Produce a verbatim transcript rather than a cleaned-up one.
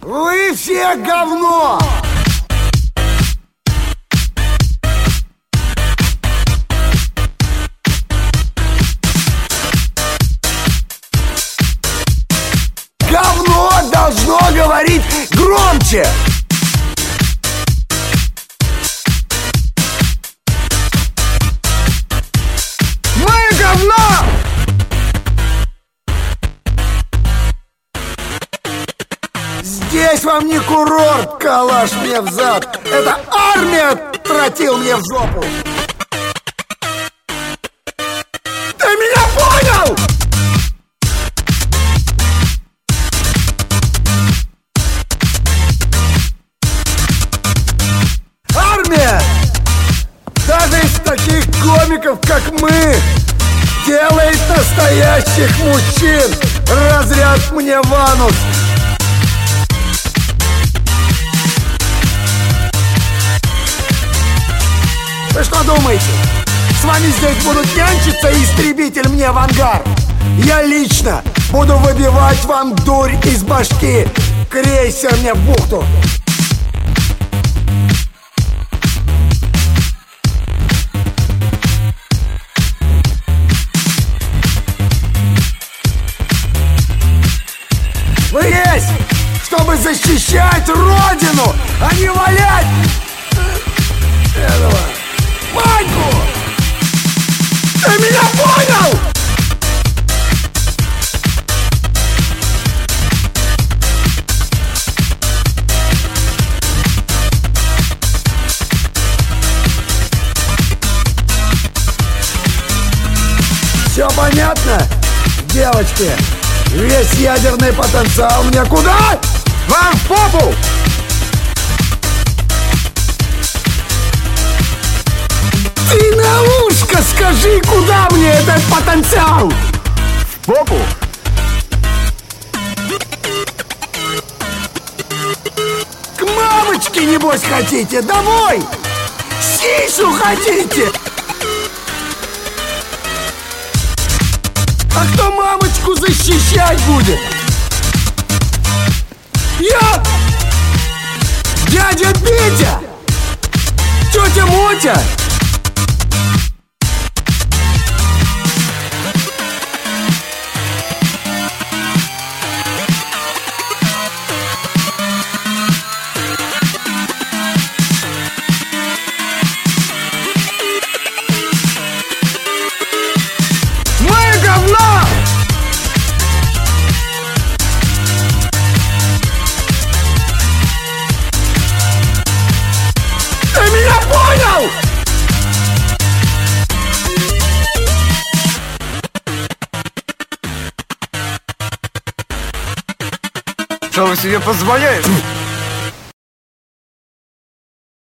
Вы все говно! Говно должно говорить громче! Мы говно! Здесь вам не курорт, калаш мне в зад. Это армия тротил мне в жопу. Ты меня понял? Армия, даже из таких комиков, как мы, делает настоящих мужчин. Разряд мне в анус. Вы что думаете? С вами здесь будут нянчиться и истребитель мне в ангар? Я лично буду выбивать вам дурь из башки. Крейсер мне в бухту. Вы есть, чтобы защищать Родину, а не валять этого Маньку! Ты меня понял? Все понятно, девочки? Весь ядерный потенциал мне куда? Вам в попу! Ты на ушко скажи, куда мне этот потенциал? В попу? К мамочке, небось, хотите? Домой! Сисю хотите? А кто мамочку защищать будет? Я? Дядя Петя? Тетя Мотя? Что вы себе позволяете?